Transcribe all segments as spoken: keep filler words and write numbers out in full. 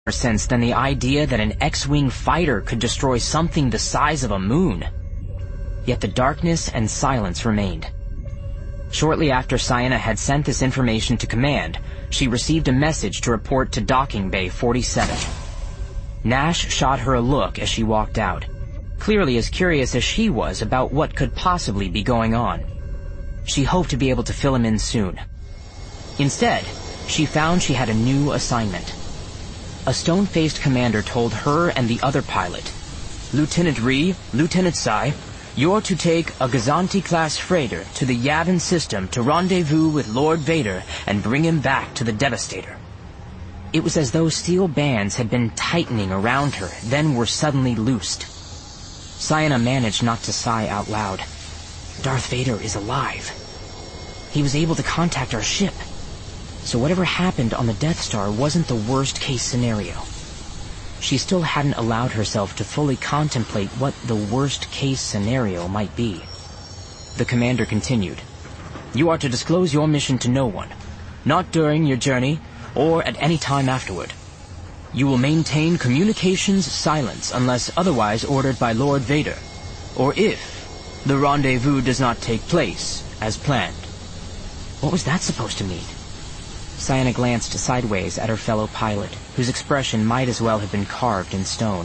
sense than the idea that an X-Wing fighter could destroy something the size of a moon. Yet the darkness and silence remained. Shortly after Ciena had sent this information to command, she received a message to report to Docking Bay forty-seven. Nash shot her a look as she walked out, clearly as curious as she was about what could possibly be going on. She hoped to be able to fill him in soon. Instead, she found she had a new assignment. A stone-faced commander told her and the other pilot, "Lieutenant Ree, Lieutenant Sai, you're to take a Gazanti-class freighter to the Yavin system to rendezvous with Lord Vader and bring him back to the Devastator." It was as though steel bands had been tightening around her, then were suddenly loosed. Ciena managed not to sigh out loud. Darth Vader is alive. He was able to contact our ship. So whatever happened on the Death Star wasn't the worst-case scenario. She still hadn't allowed herself to fully contemplate what the worst-case scenario might be. The commander continued, "You are to disclose your mission to no one, not during your journey or at any time afterward. You will maintain communications silence unless otherwise ordered by Lord Vader, or if the rendezvous does not take place as planned." What was that supposed to mean? Ciena glanced sideways at her fellow pilot, whose expression might as well have been carved in stone.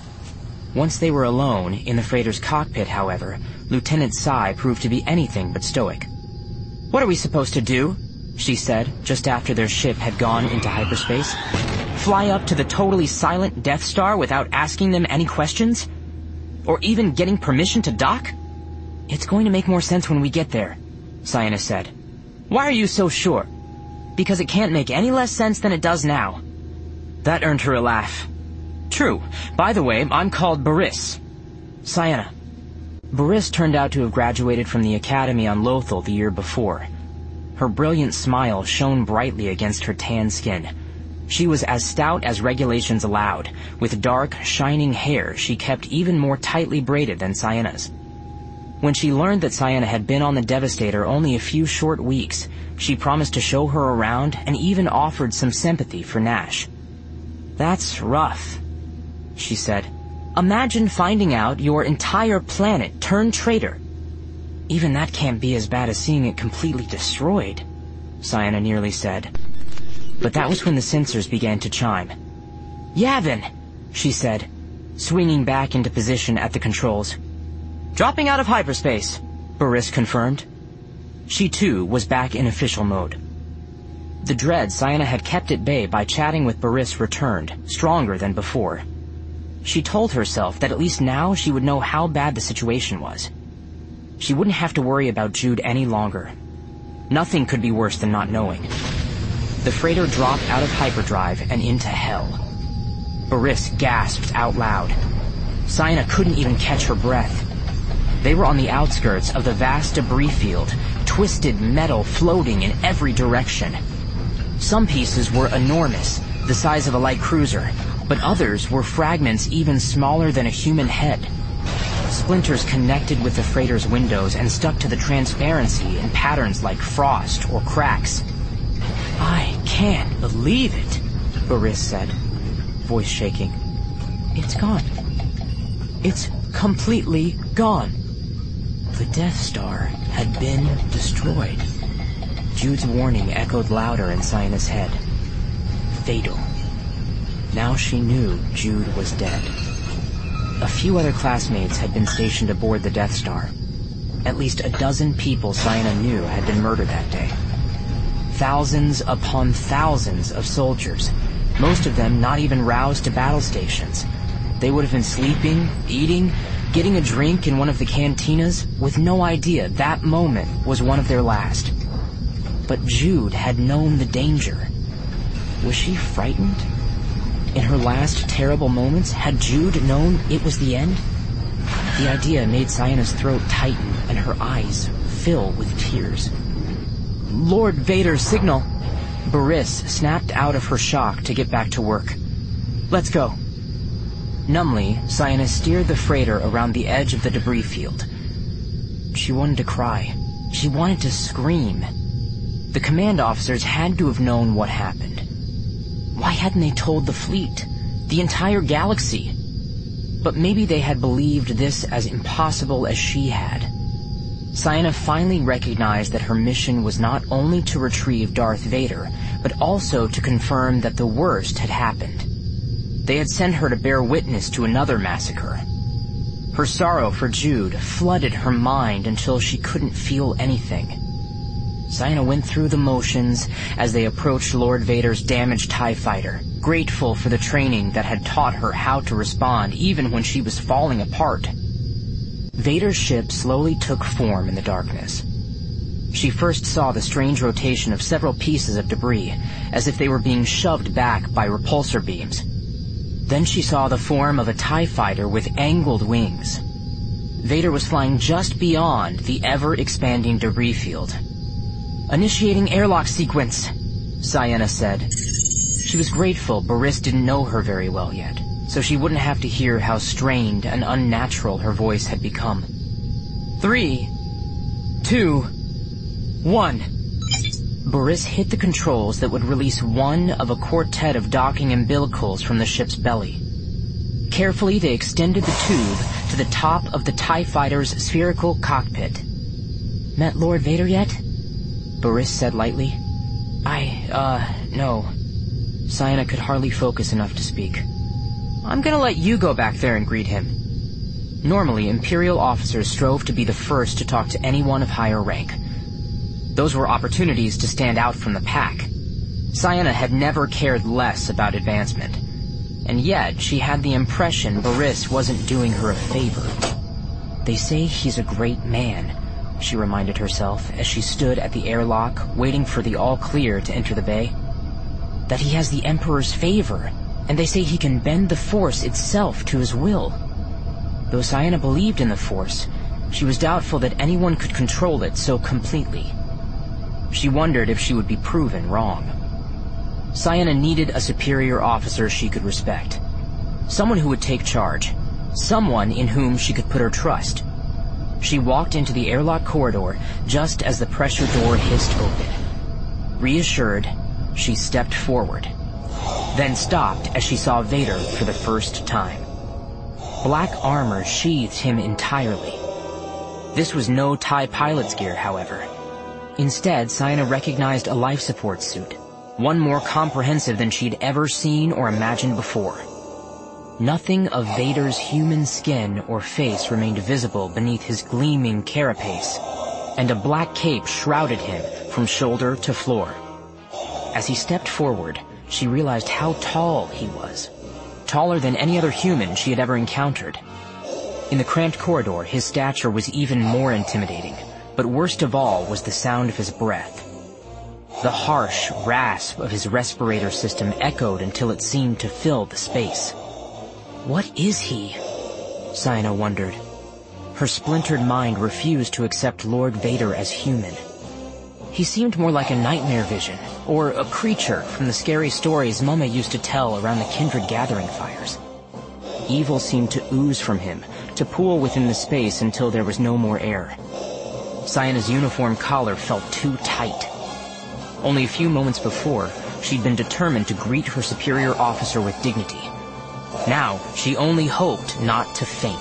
Once they were alone in the freighter's cockpit, however, Lieutenant Sai proved to be anything but stoic. "What are we supposed to do?" she said, just after their ship had gone into hyperspace. "Fly up to the totally silent Death Star without asking them any questions? Or even getting permission to dock?" "It's going to make more sense when we get there," Ciena said. "Why are you so sure?" "Because it can't make any less sense than it does now." That earned her a laugh. "True. By the way, I'm called Baris." "Ciena." Baris turned out to have graduated from the academy on Lothal the year before. Her brilliant smile shone brightly against her tan skin. She was as stout as regulations allowed, with dark, shining hair she kept even more tightly braided than Ciena's. When she learned that Ciena had been on the Devastator only a few short weeks, she promised to show her around and even offered some sympathy for Nash. "That's rough," she said. "Imagine finding out your entire planet turned traitor." "Even that can't be as bad as seeing it completely destroyed," Ciena nearly said. But that was when the sensors began to chime. "Yavin," she said, swinging back into position at the controls. "Dropping out of hyperspace," Baris confirmed. She, too, was back in official mode. The dread Ciena had kept at bay by chatting with Baris returned, stronger than before. She told herself that at least now she would know how bad the situation was. She wouldn't have to worry about Jude any longer. Nothing could be worse than not knowing. The freighter dropped out of hyperdrive and into hell. Baris gasped out loud. Ciena couldn't even catch her breath. They were on the outskirts of the vast debris field, twisted metal floating in every direction. Some pieces were enormous, the size of a light cruiser, but others were fragments even smaller than a human head. Splinters connected with the freighter's windows and stuck to the transparency in patterns like frost or cracks. "I can't believe it," Baris said, voice shaking. "It's gone. It's completely gone." The Death Star had been destroyed. Jude's warning echoed louder in Ciena's head. Fatal. Now she knew Jude was dead. A few other classmates had been stationed aboard the Death Star. At least a dozen people Ciena knew had been murdered that day. Thousands upon thousands of soldiers, most of them not even roused to battle stations. They would have been sleeping, eating, getting a drink in one of the cantinas, with no idea that moment was one of their last. But Jude had known the danger. Was she frightened? In her last terrible moments, had Jude known it was the end? The idea made Ciena's throat tighten and her eyes fill with tears. "Lord Vader's signal!" Baris snapped out of her shock to get back to work. "Let's go." Numbly, Ciena steered the freighter around the edge of the debris field. She wanted to cry. She wanted to scream. The command officers had to have known what happened. Why hadn't they told the fleet? The entire galaxy? But maybe they had believed this as impossible as she had. Ciena finally recognized that her mission was not only to retrieve Darth Vader, but also to confirm that the worst had happened. They had sent her to bear witness to another massacre. Her sorrow for Jude flooded her mind until she couldn't feel anything. Ciena went through the motions as they approached Lord Vader's damaged TIE fighter, grateful for the training that had taught her how to respond even when she was falling apart. Vader's ship slowly took form in the darkness. She first saw the strange rotation of several pieces of debris, as if they were being shoved back by repulsor beams. Then she saw the form of a TIE fighter with angled wings. Vader was flying just beyond the ever-expanding debris field. "Initiating airlock sequence," Ciena said. She was grateful Baris didn't know her very well yet, so she wouldn't have to hear how strained and unnatural her voice had become. Three, two, one. Baris hit the controls that would release one of a quartet of docking umbilicals from the ship's belly. Carefully, they extended the tube to the top of the TIE fighter's spherical cockpit. "Met Lord Vader yet?" Baris said lightly. I, uh, no. Ciena could hardly focus enough to speak. "I'm gonna let you go back there and greet him." Normally, Imperial officers strove to be the first to talk to anyone of higher rank. Those were opportunities to stand out from the pack. Ciena had never cared less about advancement, and yet she had the impression Baris wasn't doing her a favor. "They say he's a great man," she reminded herself as she stood at the airlock waiting for the all-clear to enter the bay. "That he has the Emperor's favor, and they say he can bend the Force itself to his will." Though Ciena believed in the Force, she was doubtful that anyone could control it so completely. She wondered if she would be proven wrong. Ciena needed a superior officer she could respect. Someone who would take charge. Someone in whom she could put her trust. She walked into the airlock corridor just as the pressure door hissed open. Reassured, she stepped forward, then stopped as she saw Vader for the first time. Black armor sheathed him entirely. This was no TIE pilot's gear, however. Instead, Ciena recognized a life support suit, one more comprehensive than she'd ever seen or imagined before. Nothing of Vader's human skin or face remained visible beneath his gleaming carapace, and a black cape shrouded him from shoulder to floor. As he stepped forward, she realized how tall he was, taller than any other human she had ever encountered. In the cramped corridor, his stature was even more intimidating, but worst of all was the sound of his breath. The harsh rasp of his respirator system echoed until it seemed to fill the space. What is he? Ciena wondered. Her splintered mind refused to accept Lord Vader as human. He seemed more like a nightmare vision, or a creature from the scary stories Mama used to tell around the Kindred gathering fires. Evil seemed to ooze from him, to pool within the space until there was no more air. Ciena's uniform collar felt too tight. Only a few moments before, she'd been determined to greet her superior officer with dignity. Now, she only hoped not to faint.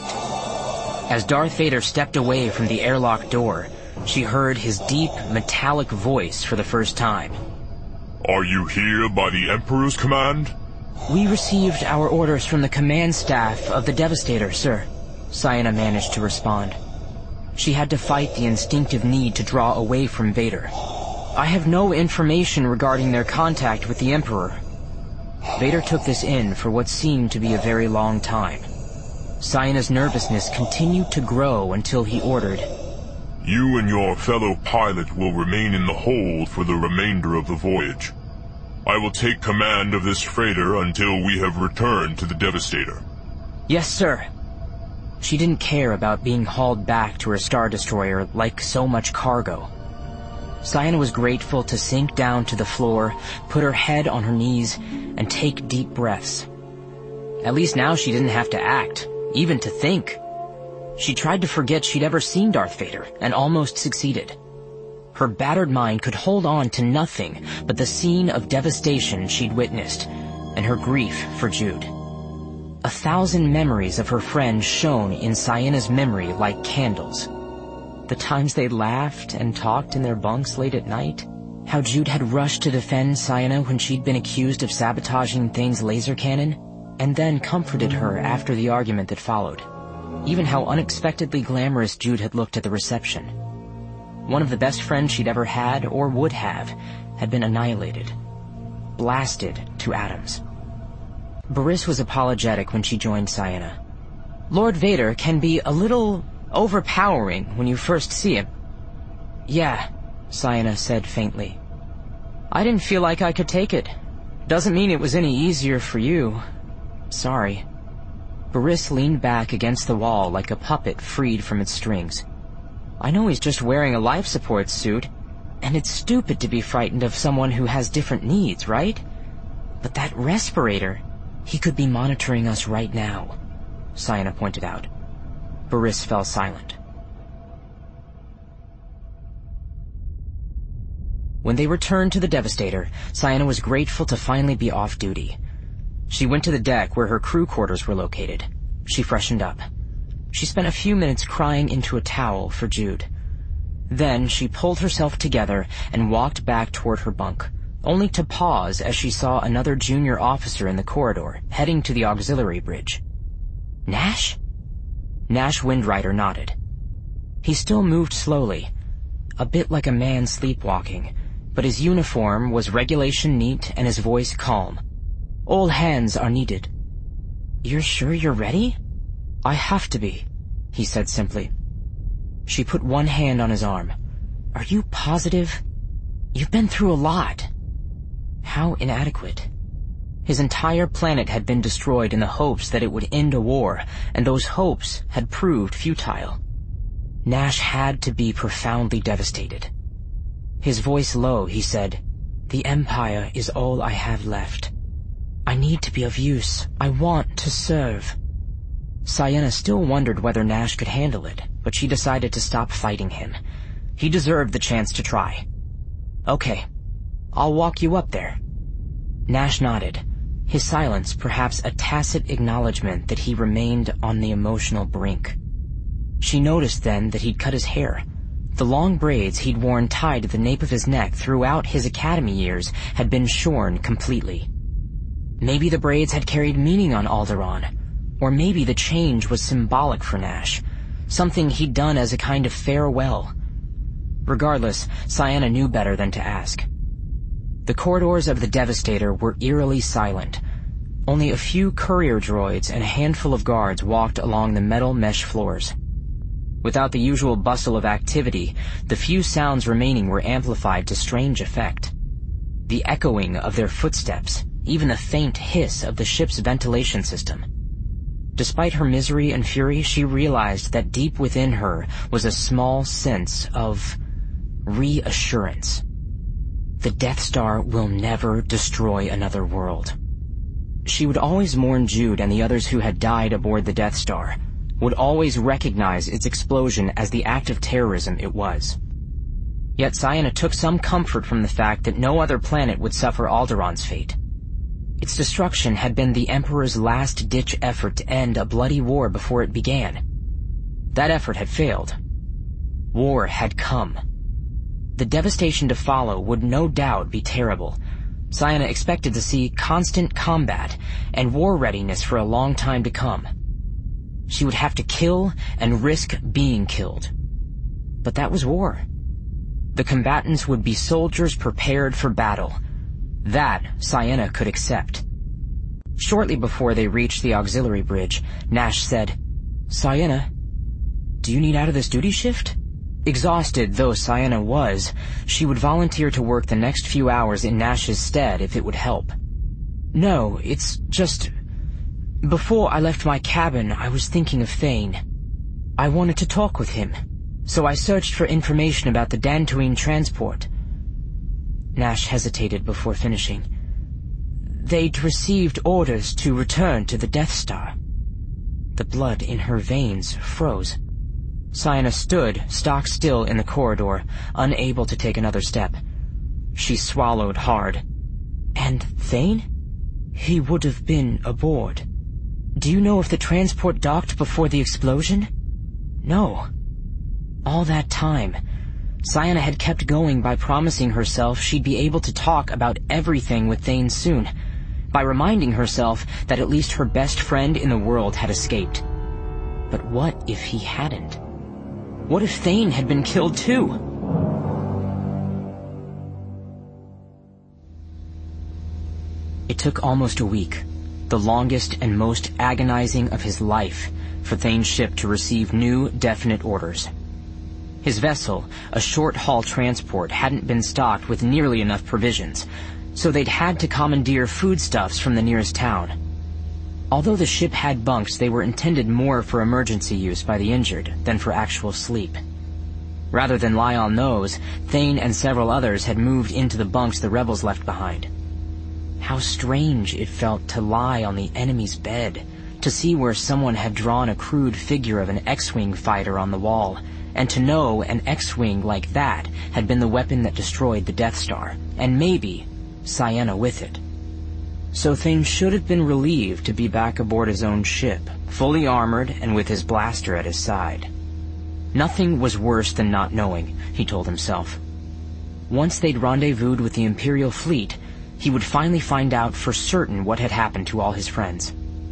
As Darth Vader stepped away from the airlock door, she heard his deep, metallic voice for the first time. "Are you here by the Emperor's command?" "We received our orders from the command staff of the Devastator, sir," Ciena managed to respond. She had to fight the instinctive need to draw away from Vader. "I have no information regarding their contact with the Emperor." Vader took this in for what seemed to be a very long time. Ciena's nervousness continued to grow until he ordered, "You and your fellow pilot will remain in the hold for the remainder of the voyage. I will take command of this freighter until we have returned to the Devastator." "Yes, sir." She didn't care about being hauled back to her Star Destroyer like so much cargo. Ciena was grateful to sink down to the floor, put her head on her knees, and take deep breaths. At least now she didn't have to act, even to think. She tried to forget she'd ever seen Darth Vader, and almost succeeded. Her battered mind could hold on to nothing but the scene of devastation she'd witnessed, and her grief for Jude. A thousand memories of her friend shone in Ciena's memory like candles. The times they laughed and talked in their bunks late at night, how Jude had rushed to defend Ciena when she'd been accused of sabotaging Thane's laser cannon, and then comforted her after the argument that followed. Even how unexpectedly glamorous Jude had looked at the reception. One of the best friends she'd ever had, or would have, had been annihilated. Blasted to atoms. Baris was apologetic when she joined Ciena. Lord Vader can be a little overpowering when you first see him. Yeah, Ciena said faintly. I didn't feel like I could take it. Doesn't mean it was any easier for you. Sorry. Baris leaned back against the wall like a puppet freed from its strings. I know he's just wearing a life support suit, and it's stupid to be frightened of someone who has different needs, right? But that respirator, he could be monitoring us right now, Ciena pointed out. Baris fell silent. When they returned to the Devastator, Ciena was grateful to finally be off duty. She went to the deck where her crew quarters were located. She freshened up. She spent a few minutes crying into a towel for Jude. Then she pulled herself together and walked back toward her bunk, only to pause as she saw another junior officer in the corridor, heading to the auxiliary bridge. Nash? Nash Windrider nodded. He still moved slowly, a bit like a man sleepwalking, but his uniform was regulation neat and his voice calm. All hands are needed. You're sure you're ready? I have to be, he said simply. She put one hand on his arm. Are you positive? You've been through a lot. How inadequate. His entire planet had been destroyed in the hopes that it would end a war, and those hopes had proved futile. Nash had to be profoundly devastated. His voice low, he said, The Empire is all I have left. I need to be of use. I want to serve. Ciena still wondered whether Nash could handle it, but she decided to stop fighting him. He deserved the chance to try. Okay, I'll walk you up there. Nash nodded, his silence perhaps a tacit acknowledgement that he remained on the emotional brink. She noticed then that he'd cut his hair. The long braids he'd worn tied to the nape of his neck throughout his academy years had been shorn completely. Maybe the braids had carried meaning on Alderaan, or maybe the change was symbolic for Nash, something he'd done as a kind of farewell. Regardless, Ciena knew better than to ask. The corridors of the Devastator were eerily silent. Only a few courier droids and a handful of guards walked along the metal mesh floors. Without the usual bustle of activity, the few sounds remaining were amplified to strange effect. The echoing of their footsteps, even the faint hiss of the ship's ventilation system. Despite her misery and fury, she realized that deep within her was a small sense of reassurance. The Death Star will never destroy another world. She would always mourn Jude and the others who had died aboard the Death Star, would always recognize its explosion as the act of terrorism it was. Yet Ciena took some comfort from the fact that no other planet would suffer Alderaan's fate. Its destruction had been the Emperor's last-ditch effort to end a bloody war before it began. That effort had failed. War had come. The devastation to follow would no doubt be terrible. Ciena expected to see constant combat and war readiness for a long time to come. She would have to kill and risk being killed. But that was war. The combatants would be soldiers prepared for battle. That Ciena could accept. Shortly before they reached the auxiliary bridge, Nash said, Ciena, do you need out of this duty shift? Exhausted though Ciena was, she would volunteer to work the next few hours in Nash's stead if it would help. No, it's just... Before I left my cabin, I was thinking of Thane. I wanted to talk with him, so I searched for information about the Dantooine transport. Nash hesitated before finishing. They'd received orders to return to the Death Star. The blood in her veins froze. Ciena stood stock still in the corridor, unable to take another step. She swallowed hard. And Thane? He would have been aboard. Do you know if the transport docked before the explosion? No. All that time, Sienna had kept going by promising herself she'd be able to talk about everything with Thane soon, by reminding herself that at least her best friend in the world had escaped. But what if he hadn't? What if Thane had been killed too? It took almost a week, the longest and most agonizing of his life, for Thane's ship to receive new, definite orders. His vessel, a short-haul transport, hadn't been stocked with nearly enough provisions, so they'd had to commandeer foodstuffs from the nearest town. Although the ship had bunks, they were intended more for emergency use by the injured than for actual sleep. Rather than lie on those, Thane and several others had moved into the bunks the rebels left behind. How strange it felt to lie on the enemy's bed, to see where someone had drawn a crude figure of an X-Wing fighter on the wall, and to know an X-Wing like that had been the weapon that destroyed the Death Star, and maybe Sienna with it. So Thane should have been relieved to be back aboard his own ship, fully armored and with his blaster at his side. Nothing was worse than not knowing, he told himself. Once they'd rendezvoused with the Imperial fleet, he would finally find out for certain what had happened to all his friends.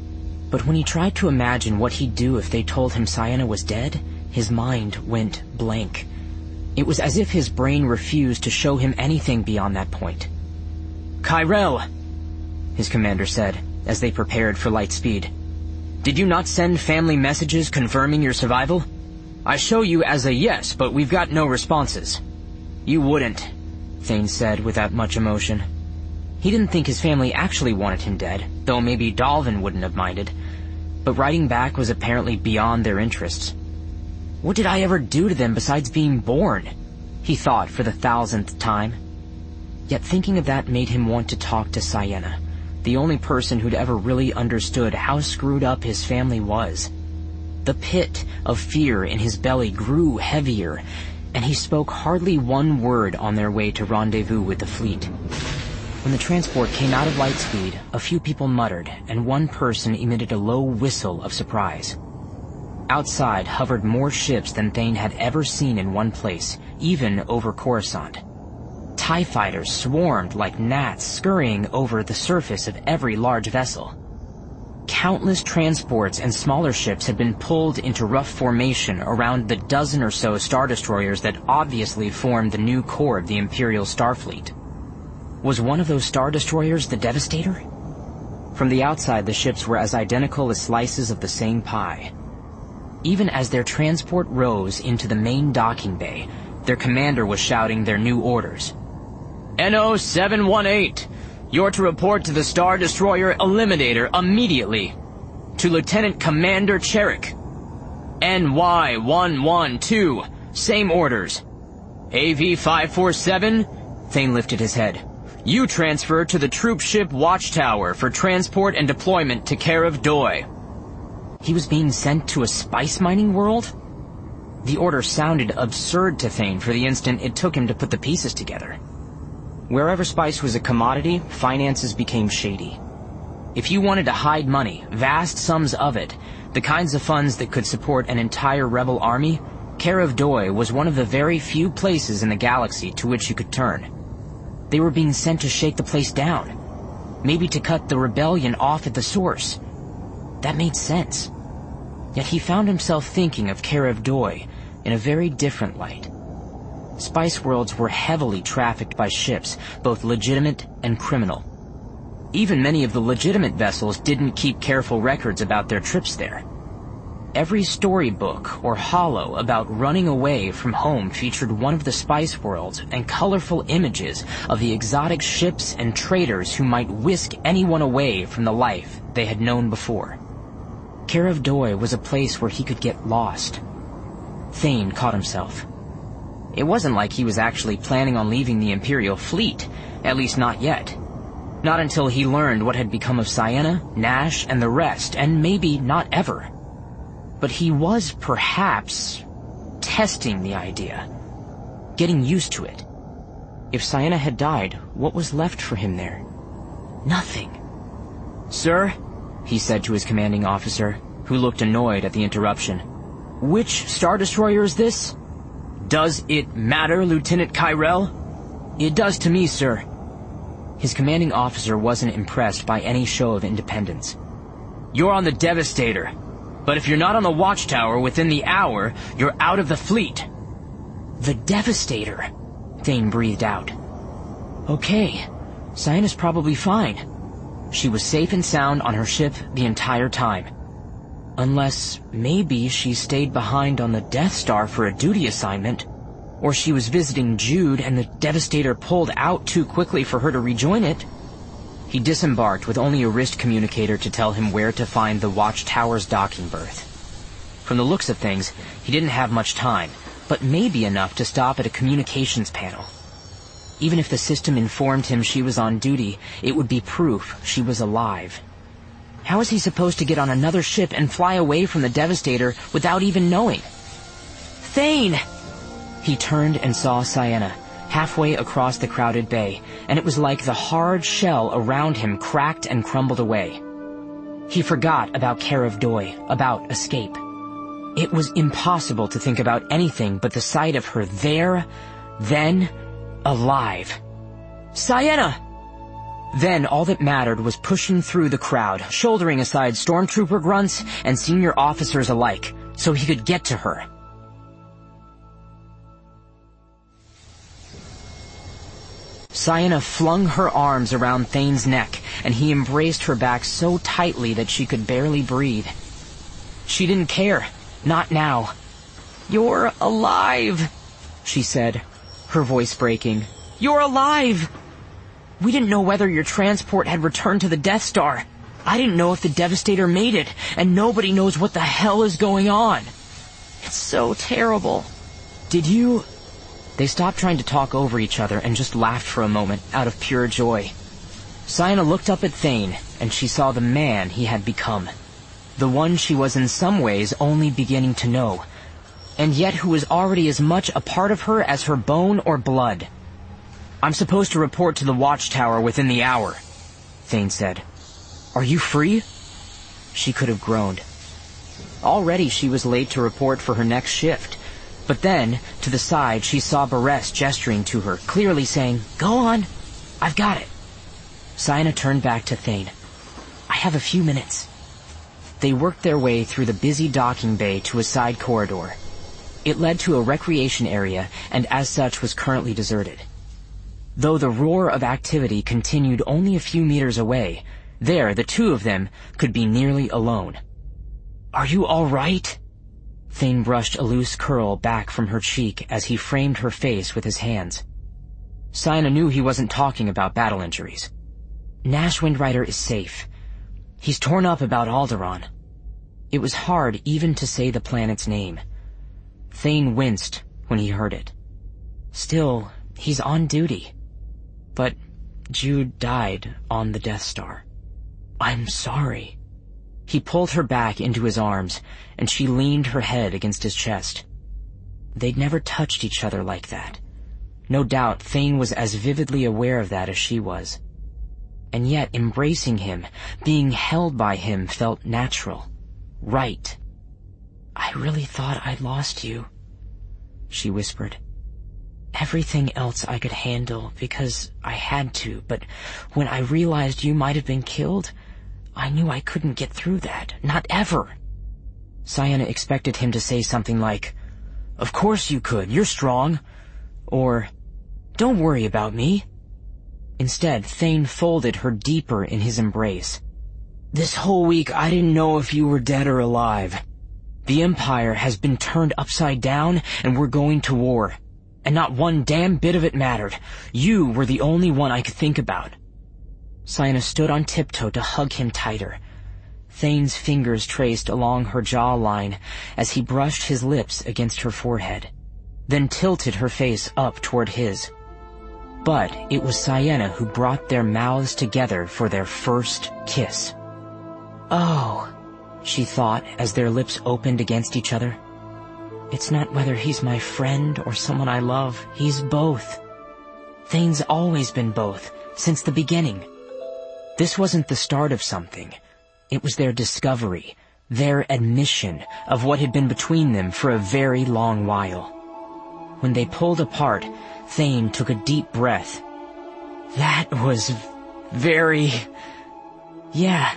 But when he tried to imagine what he'd do if they told him Sienna was dead, his mind went blank. It was as if his brain refused to show him anything beyond that point. "Kyrell," his commander said, as they prepared for light speed. "Did you not send family messages confirming your survival? I show you as a yes, but we've got no responses." "You wouldn't," Thane said without much emotion. He didn't think his family actually wanted him dead, though maybe Dalvin wouldn't have minded. But writing back was apparently beyond their interests. What did I ever do to them besides being born? He thought for the thousandth time. Yet thinking of that made him want to talk to Sienna, the only person who'd ever really understood how screwed up his family was. The pit of fear in his belly grew heavier, and he spoke hardly one word on their way to rendezvous with the fleet. When the transport came out of light speed, a few people muttered, and one person emitted a low whistle of surprise. Outside hovered more ships than Thane had ever seen in one place, even over Coruscant. TIE fighters swarmed like gnats scurrying over the surface of every large vessel. Countless transports and smaller ships had been pulled into rough formation around the dozen or so Star Destroyers that obviously formed the new core of the Imperial Starfleet. Was one of those Star Destroyers the Devastator? From the outside, the ships were as identical as slices of the same pie. Even as their transport rose into the main docking bay, their commander was shouting their new orders. N O seven one eight, you're to report to the Star Destroyer Eliminator immediately. To Lieutenant Commander Cherik. N Y one one two, same orders. A V five four seven, Thane lifted his head. You transfer to the troop ship Watchtower for transport and deployment to Karev Doi. He was being sent to a spice mining world? The order sounded absurd to Thane for the instant it took him to put the pieces together. Wherever spice was a commodity, finances became shady. If you wanted to hide money, vast sums of it, the kinds of funds that could support an entire rebel army, Karev Doi was one of the very few places in the galaxy to which you could turn. They were being sent to shake the place down, maybe to cut the rebellion off at the source. That made sense. Yet he found himself thinking of Karev Doi in a very different light. Spice worlds were heavily trafficked by ships, both legitimate and criminal. Even many of the legitimate vessels didn't keep careful records about their trips there. Every storybook or holo about running away from home featured one of the spice worlds and colorful images of the exotic ships and traders who might whisk anyone away from the life they had known before. Karev Doi was a place where he could get lost. Thane caught himself. It wasn't like he was actually planning on leaving the Imperial fleet, at least not yet. Not until he learned what had become of Sienna, Nash, and the rest, and maybe not ever. But he was perhaps testing the idea, getting used to it. If Sienna had died, what was left for him there? Nothing. "Sir," he said to his commanding officer, who looked annoyed at the interruption, "which Star Destroyer is this?" "Does it matter, Lieutenant Kyrell?" "It does to me, sir." His commanding officer wasn't impressed by any show of independence. "You're on the Devastator, but if you're not on the watchtower within the hour, you're out of the fleet." "The Devastator," Thane breathed out. "Okay, Cyane's probably fine. She was safe and sound on her ship the entire time. Unless maybe she stayed behind on the Death Star for a duty assignment, or she was visiting Jude and the Devastator pulled out too quickly for her to rejoin it." He disembarked with only a wrist communicator to tell him where to find the watchtower's docking berth. From the looks of things, he didn't have much time, but maybe enough to stop at a communications panel. Even if the system informed him she was on duty, it would be proof she was alive. How was he supposed to get on another ship and fly away from the Devastator without even knowing? "Thane!" He turned and saw Cyena, halfway across the crowded bay, and it was like the hard shell around him cracked and crumbled away. He forgot about Karev Doi, about escape. It was impossible to think about anything but the sight of her there, then, alive. "Cyena!" Then all that mattered was pushing through the crowd, shouldering aside stormtrooper grunts and senior officers alike, so he could get to her. Cyena flung her arms around Thane's neck, and he embraced her back so tightly that she could barely breathe. She didn't care. Not now. "You're alive," she said, her voice breaking. "You're alive! We didn't know whether your transport had returned to the Death Star. I didn't know if the Devastator made it, and nobody knows what the hell is going on. It's so terrible. Did you..." They stopped trying to talk over each other and just laughed for a moment, out of pure joy. Cyena looked up at Thane, and she saw the man he had become. The one she was in some ways only beginning to know, and yet who was already as much a part of her as her bone or blood. "I'm supposed to report to the watchtower within the hour," Thane said. "Are you free?" She could have groaned. Already she was late to report for her next shift. But then, to the side, she saw Beres gesturing to her, clearly saying, "Go on, I've got it." Cyena turned back to Thane. "I have a few minutes." They worked their way through the busy docking bay to a side corridor. It led to a recreation area, and as such was currently deserted. Though the roar of activity continued only a few meters away, there the two of them could be nearly alone. "Are you all right?" Thane brushed a loose curl back from her cheek as he framed her face with his hands. Cyena knew he wasn't talking about battle injuries. "Nash Windrider is safe. He's torn up about Alderaan." It was hard even to say the planet's name. Thane winced when he heard it. Still, he's on duty. But Jude died on the Death Star. "I'm sorry." He pulled her back into his arms, and she leaned her head against his chest. They'd never touched each other like that. No doubt Thane was as vividly aware of that as she was. And yet embracing him, being held by him, felt natural. Right. "I really thought I'd lost you," she whispered. "Everything else I could handle because I had to, but when I realized you might have been killed, I knew I couldn't get through that. Not ever." Cyena expected him to say something like, "Of course you could, you're strong," or, "Don't worry about me." Instead, Thane folded her deeper in his embrace. "This whole week I didn't know if you were dead or alive. The Empire has been turned upside down, and we're going to war. And not one damn bit of it mattered. You were the only one I could think about." Cyena stood on tiptoe to hug him tighter. Thane's fingers traced along her jawline as he brushed his lips against her forehead, then tilted her face up toward his. But it was Cyena who brought their mouths together for their first kiss. "Oh," she thought as their lips opened against each other. "It's not whether he's my friend or someone I love. He's both. Thane's always been both, since the beginning. This wasn't the start of something. It was their discovery, their admission of what had been between them for a very long while. When they pulled apart, Thane took a deep breath. That was very... yeah.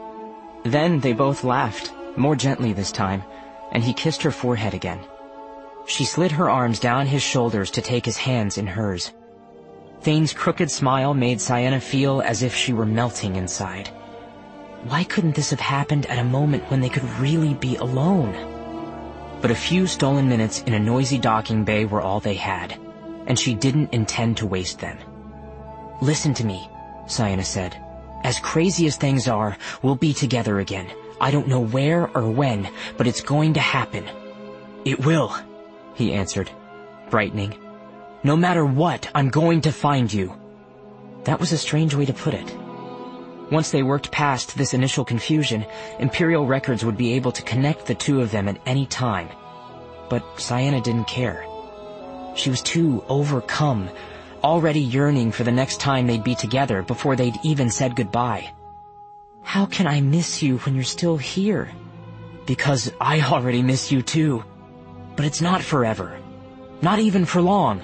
Then they both laughed, more gently this time, and he kissed her forehead again. She slid her arms down his shoulders to take his hands in hers. Thane's crooked smile made Ciena feel as if she were melting inside. Why couldn't this have happened at a moment when they could really be alone? But a few stolen minutes in a noisy docking bay were all they had, and she didn't intend to waste them. "Listen to me," Ciena said. "As crazy as things are, we'll be together again. I don't know where or when, but it's going to happen." "It will," he answered, brightening. "No matter what, I'm going to find you." That was a strange way to put it. Once they worked past this initial confusion, Imperial Records would be able to connect the two of them at any time. But Ciena didn't care. She was too overcome, already yearning for the next time they'd be together before they'd even said goodbye. "How can I miss you when you're still here?" "Because I already miss you too. But it's not forever. Not even for long."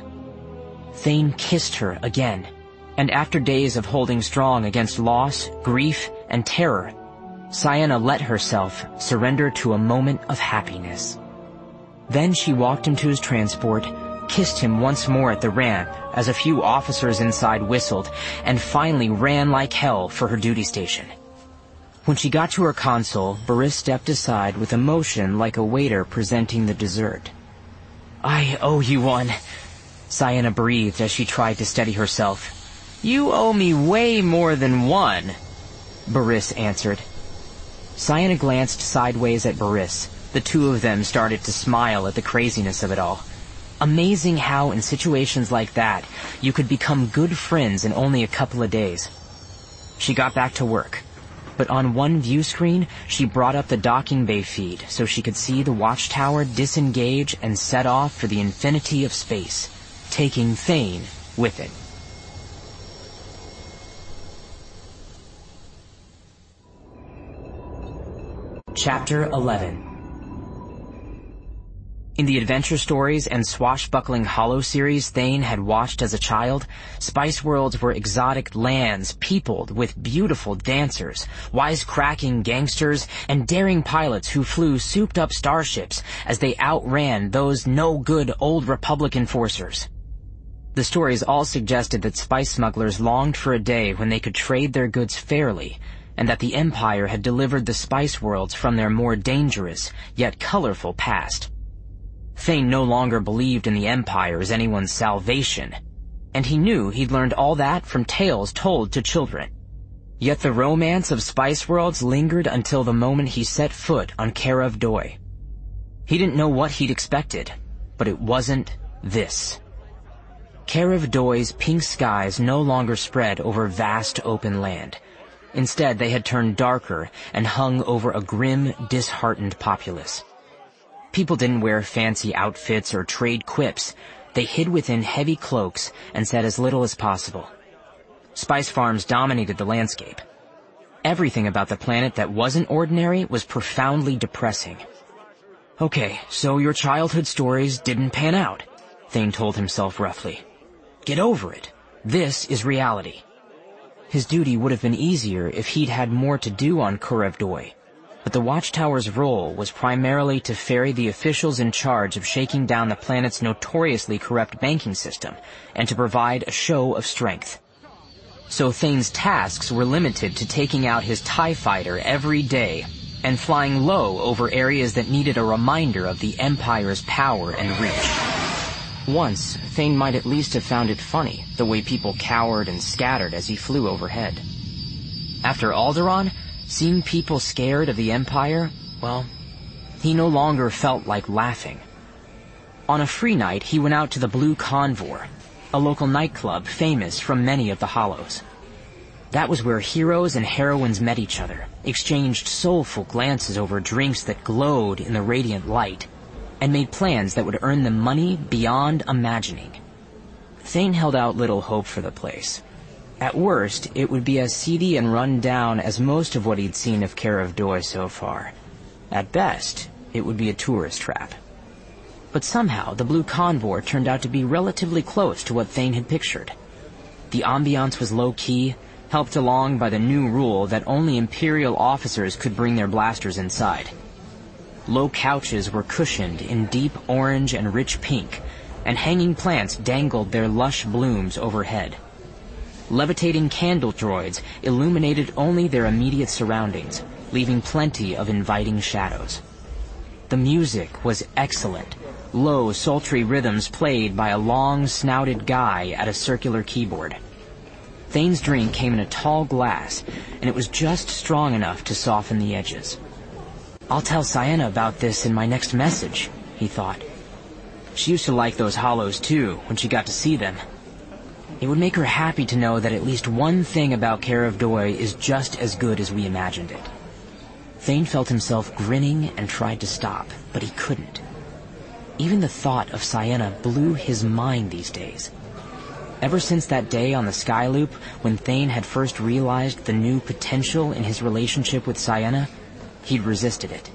Thane kissed her again, and after days of holding strong against loss, grief, and terror, Ciena let herself surrender to a moment of happiness. Then she walked him to his transport, kissed him once more at the ramp as a few officers inside whistled, and finally ran like hell for her duty station. When she got to her console, Baris stepped aside with a motion like a waiter presenting the dessert. "I owe you one," Ciena breathed as she tried to steady herself. "You owe me way more than one," Baris answered. Ciena glanced sideways at Baris. The two of them started to smile at the craziness of it all. Amazing how, in situations like that, you could become good friends in only a couple of days. She got back to work, but on one view screen, she brought up the docking bay feed so she could see the watchtower disengage and set off for the infinity of space, taking Thane with it. Chapter eleven. In the adventure stories and swashbuckling Hollow series Thane had watched as a child, Spice Worlds were exotic lands peopled with beautiful dancers, wisecracking gangsters, and daring pilots who flew souped-up starships as they outran those no-good old Republic enforcers. The stories all suggested that spice smugglers longed for a day when they could trade their goods fairly, and that the Empire had delivered the Spice Worlds from their more dangerous, yet colorful past. Thane no longer believed in the Empire as anyone's salvation, and he knew he'd learned all that from tales told to children. Yet the romance of Spice Worlds lingered until the moment he set foot on Karev Doi. He didn't know what he'd expected, but it wasn't this. Karev Doi's pink skies no longer spread over vast open land. Instead, they had turned darker and hung over a grim, disheartened populace. People didn't wear fancy outfits or trade quips. They hid within heavy cloaks and said as little as possible. Spice farms dominated the landscape. Everything about the planet that wasn't ordinary was profoundly depressing. "Okay, so your childhood stories didn't pan out," Thane told himself roughly. "Get over it. This is reality." His duty would have been easier if he'd had more to do on Karev Doi, but the Watchtower's role was primarily to ferry the officials in charge of shaking down the planet's notoriously corrupt banking system, and to provide a show of strength. So Thane's tasks were limited to taking out his TIE fighter every day, and flying low over areas that needed a reminder of the Empire's power and reach. Once, Thane might at least have found it funny, the way people cowered and scattered as he flew overhead. After Alderaan, seeing people scared of the Empire, well, he no longer felt like laughing. On a free night, he went out to the Blue Convor, a local nightclub famous from many of the Hollows. That was where heroes and heroines met each other, exchanged soulful glances over drinks that glowed in the radiant light, and made plans that would earn them money beyond imagining. Thane held out little hope for the place. At worst, it would be as seedy and run down as most of what he'd seen of Kaer Doi so far. At best, it would be a tourist trap. But somehow, the Blue Convoy turned out to be relatively close to what Thane had pictured. The ambiance was low-key, helped along by the new rule that only Imperial officers could bring their blasters inside. Low couches were cushioned in deep orange and rich pink, and hanging plants dangled their lush blooms overhead. Levitating candle droids illuminated only their immediate surroundings, leaving plenty of inviting shadows. The music was excellent, low, sultry rhythms played by a long-snouted guy at a circular keyboard. Thane's drink came in a tall glass, and it was just strong enough to soften the edges. "I'll tell Ciena about this in my next message," he thought. She used to like those hollows too, when she got to see them. It would make her happy to know that at least one thing about Kaer Doi is just as good as we imagined it. Thane felt himself grinning and tried to stop, but he couldn't. Even the thought of Ciena blew his mind these days. Ever since that day on the Skyloop, when Thane had first realized the new potential in his relationship with Ciena, he'd resisted it.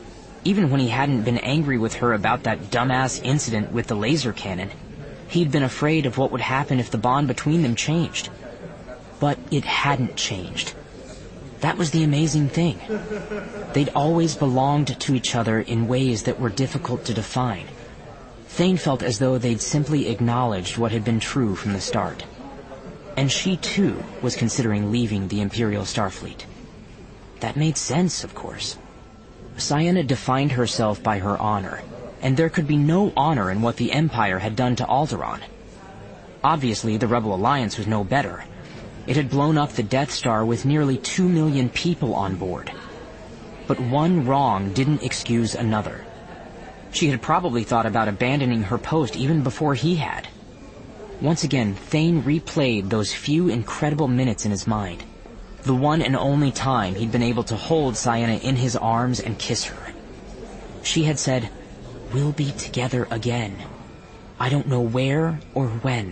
Even when he hadn't been angry with her about that dumbass incident with the laser cannon, he'd been afraid of what would happen if the bond between them changed. But it hadn't changed. That was the amazing thing. They'd always belonged to each other in ways that were difficult to define. Thane felt as though they'd simply acknowledged what had been true from the start. And she, too, was considering leaving the Imperial Starfleet. That made sense, of course. Ciena defined herself by her honor, and there could be no honor in what the Empire had done to Alderaan. Obviously, the Rebel Alliance was no better. It had blown up the Death Star with nearly two million people on board. But one wrong didn't excuse another. She had probably thought about abandoning her post even before he had. Once again, Thane replayed those few incredible minutes in his mind. The one and only time he'd been able to hold Ciena in his arms and kiss her. She had said, "We'll be together again. I don't know where or when."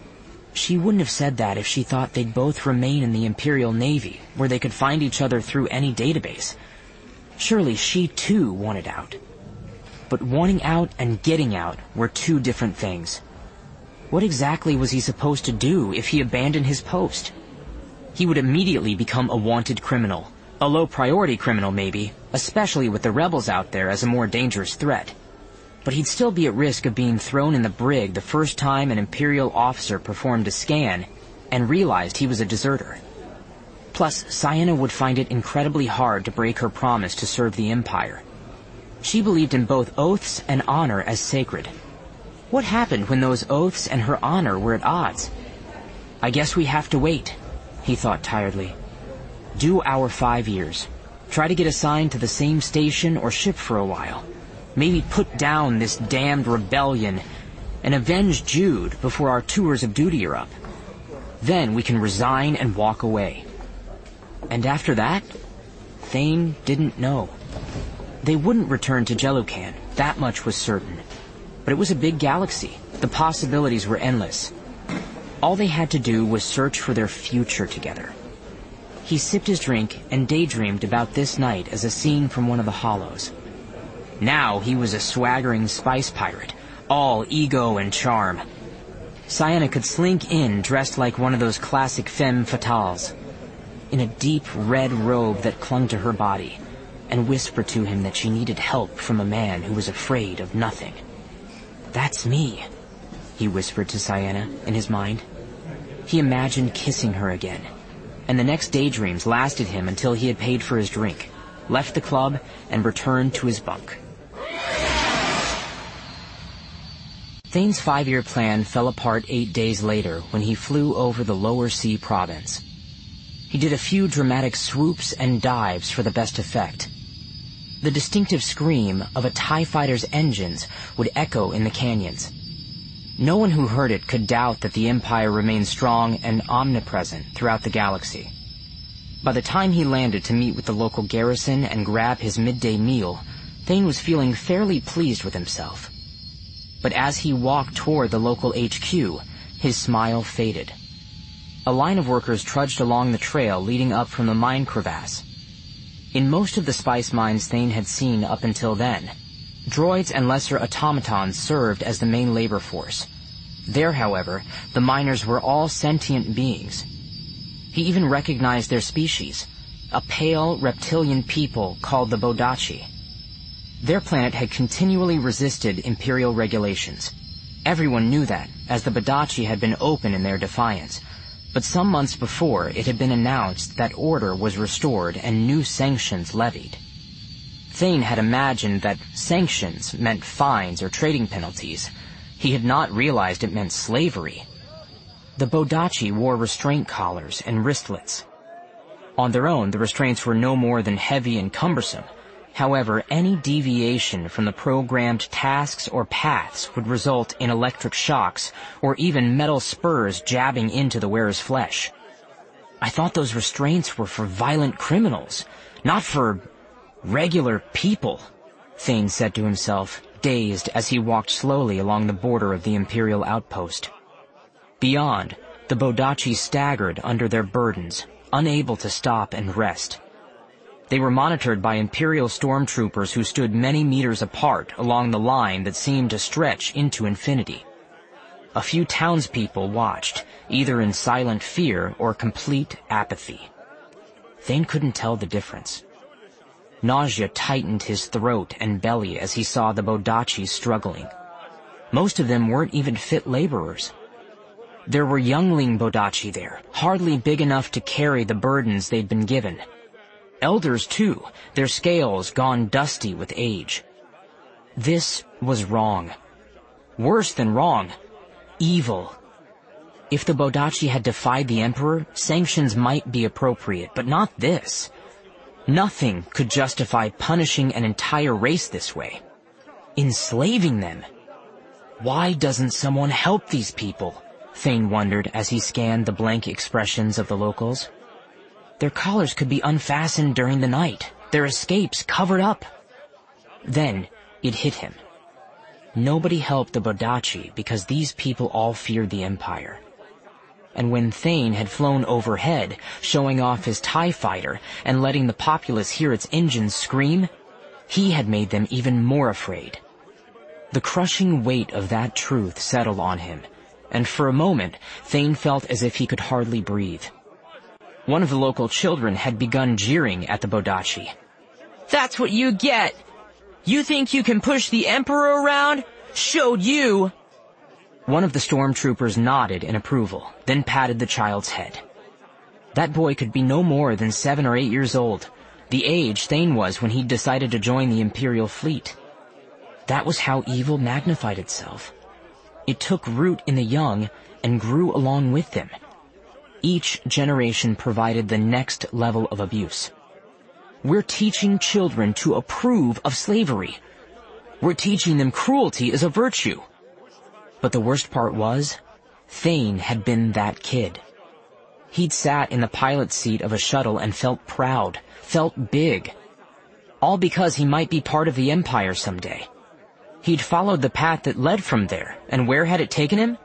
She wouldn't have said that if she thought they'd both remain in the Imperial Navy, where they could find each other through any database. Surely she, too, wanted out. But wanting out and getting out were two different things. What exactly was he supposed to do if he abandoned his post? He would immediately become a wanted criminal. A low-priority criminal, maybe, especially with the rebels out there as a more dangerous threat. But he'd still be at risk of being thrown in the brig the first time an Imperial officer performed a scan and realized he was a deserter. Plus, Ciena would find it incredibly hard to break her promise to serve the Empire. She believed in both oaths and honor as sacred. What happened when those oaths and her honor were at odds? "I guess we have to wait," he thought tiredly. "Do our five years. Try to get assigned to the same station or ship for a while. Maybe put down this damned rebellion and avenge Jude before our tours of duty are up. Then we can resign and walk away." And after that, Thane didn't know. They wouldn't return to Jelucan, that much was certain. But it was a big galaxy. The possibilities were endless. All they had to do was search for their future together. He sipped his drink and daydreamed about this night as a scene from one of the hollows. Now he was a swaggering spice pirate, all ego and charm. Ciena could slink in dressed like one of those classic femme fatales, in a deep red robe that clung to her body, and whisper to him that she needed help from a man who was afraid of nothing. "That's me," he whispered to Ciena in his mind. He imagined kissing her again, and the next daydreams lasted him until he had paid for his drink, left the club, and returned to his bunk. Thane's five-year plan fell apart eight days later when he flew over the Lower Sea province. He did a few dramatic swoops and dives for the best effect. The distinctive scream of a TIE fighter's engines would echo in the canyons. No one who heard it could doubt that the Empire remained strong and omnipresent throughout the galaxy. By the time he landed to meet with the local garrison and grab his midday meal, Thane was feeling fairly pleased with himself. But as he walked toward the local H Q, his smile faded. A line of workers trudged along the trail leading up from the mine crevasse. In most of the spice mines Thane had seen up until then, droids and lesser automatons served as the main labor force. There, however, the miners were all sentient beings. He even recognized their species, a pale reptilian people called the Bodachi. Their planet had continually resisted Imperial regulations. Everyone knew that, as the Bodachi had been open in their defiance. But some months before, it had been announced that order was restored and new sanctions levied. Thane had imagined that sanctions meant fines or trading penalties. He had not realized it meant slavery. The Bodachi wore restraint collars and wristlets. On their own, the restraints were no more than heavy and cumbersome. However, any deviation from the programmed tasks or paths would result in electric shocks or even metal spurs jabbing into the wearer's flesh. I thought those restraints were for violent criminals, not for regular people, Thane said to himself, dazed as he walked slowly along the border of the Imperial outpost. Beyond, the Bodachi staggered under their burdens, unable to stop and rest. They were monitored by Imperial stormtroopers who stood many meters apart along the line that seemed to stretch into infinity. A few townspeople watched, either in silent fear or complete apathy. Thane couldn't tell the difference. Nausea tightened his throat and belly as he saw the Bodachi struggling. Most of them weren't even fit laborers. There were youngling Bodachi there, hardly big enough to carry the burdens they'd been given. Elders, too, their scales gone dusty with age. This was wrong. Worse than wrong. Evil. If the Bodachi had defied the Emperor, sanctions might be appropriate, but not this. Nothing could justify punishing an entire race this way. Enslaving them. Why doesn't someone help these people? Thane wondered as he scanned the blank expressions of the locals. Their collars could be unfastened during the night, their escapes covered up. Then it hit him. Nobody helped the Bodachi because these people all feared the Empire. And when Thane had flown overhead, showing off his TIE fighter and letting the populace hear its engines scream, he had made them even more afraid. The crushing weight of that truth settled on him, and for a moment Thane felt as if he could hardly breathe. One of the local children had begun jeering at the Bodachi. "That's what you get! You think you can push the Emperor around? Showed you!" One of the stormtroopers nodded in approval, then patted the child's head. That boy could be no more than seven or eight years old, the age Thane was when he decided to join the Imperial fleet. That was how evil magnified itself. It took root in the young and grew along with them. Each generation provided the next level of abuse. We're teaching children to approve of slavery. We're teaching them cruelty is a virtue. But the worst part was, Thane had been that kid. He'd sat in the pilot's seat of a shuttle and felt proud, felt big. All because he might be part of the Empire someday. He'd followed the path that led from there, and where had it taken him?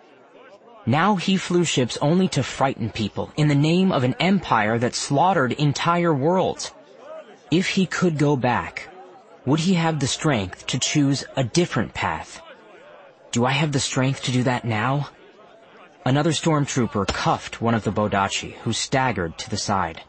Now he flew ships only to frighten people in the name of an empire that slaughtered entire worlds. If he could go back, would he have the strength to choose a different path? Do I have the strength to do that now? Another stormtrooper cuffed one of the Bodachi, who staggered to the side.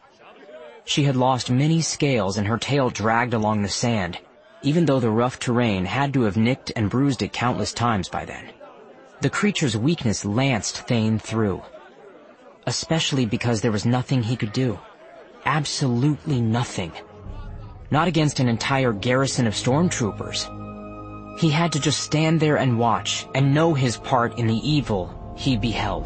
She had lost many scales and her tail dragged along the sand, even though the rough terrain had to have nicked and bruised it countless times by then. The creature's weakness lanced Thane through, especially because there was nothing he could do. Absolutely nothing. Not against an entire garrison of stormtroopers. He had to just stand there and watch, and know his part in the evil he beheld.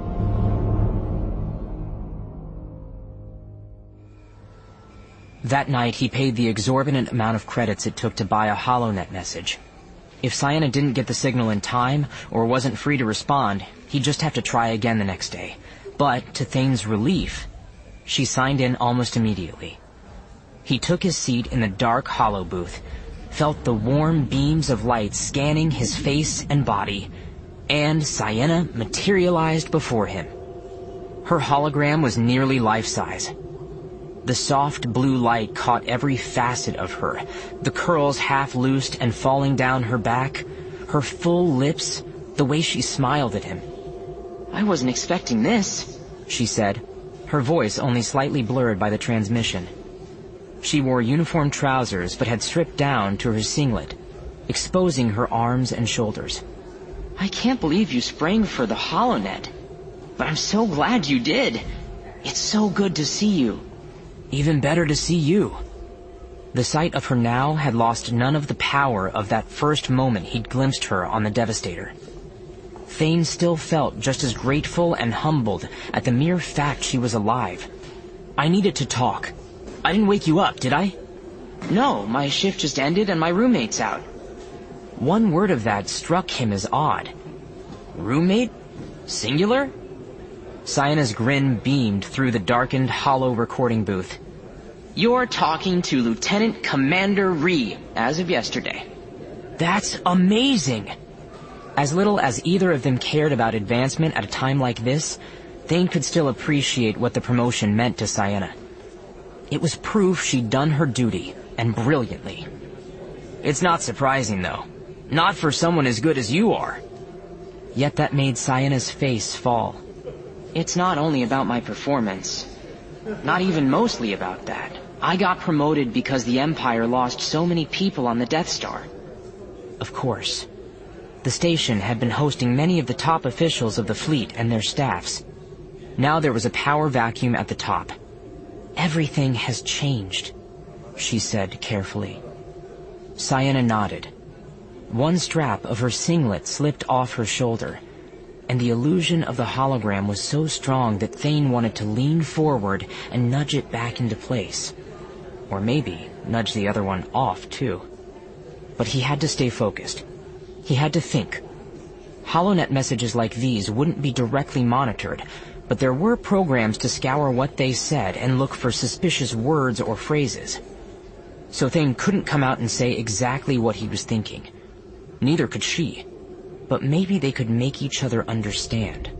That night he paid the exorbitant amount of credits it took to buy a HoloNet message. If Ciena didn't get the signal in time, or wasn't free to respond, he'd just have to try again the next day. But, to Thane's relief, she signed in almost immediately. He took his seat in the dark holo booth, felt the warm beams of light scanning his face and body, and Ciena materialized before him. Her hologram was nearly life-size. The soft blue light caught every facet of her, the curls half loosed and falling down her back, her full lips, the way she smiled at him. "I wasn't expecting this," she said, her voice only slightly blurred by the transmission. She wore uniform trousers but had stripped down to her singlet, exposing her arms and shoulders. "I can't believe you sprang for the HoloNet, but I'm so glad you did. It's so good to see you." "Even better to see you." The sight of her now had lost none of the power of that first moment he'd glimpsed her on the Devastator. Thane still felt just as grateful and humbled at the mere fact she was alive. "I needed to talk. I didn't wake you up, did I?" "No, my shift just ended and my roommate's out." One word of that struck him as odd. Roommate? Singular? Cyana's grin beamed through the darkened, hollow recording booth. "You're talking to Lieutenant Commander Ree, as of yesterday." "That's amazing!" As little as either of them cared about advancement at a time like this, Thane could still appreciate what the promotion meant to Cyana. It was proof she'd done her duty, and brilliantly. "It's not surprising, though. Not for someone as good as you are." Yet that made Cyana's face fall. "It's not only about my performance. Not even mostly about that. I got promoted because the Empire lost so many people on the Death Star." Of course. The station had been hosting many of the top officials of the fleet and their staffs. Now there was a power vacuum at the top. "Everything has changed," she said carefully. Cyana nodded. One strap of her singlet slipped off her shoulder, and the illusion of the hologram was so strong that Thane wanted to lean forward and nudge it back into place. Or maybe nudge the other one off, too. But he had to stay focused. He had to think. HoloNet messages like these wouldn't be directly monitored, but there were programs to scour what they said and look for suspicious words or phrases. So Thane couldn't come out and say exactly what he was thinking. Neither could she. But maybe they could make each other understand.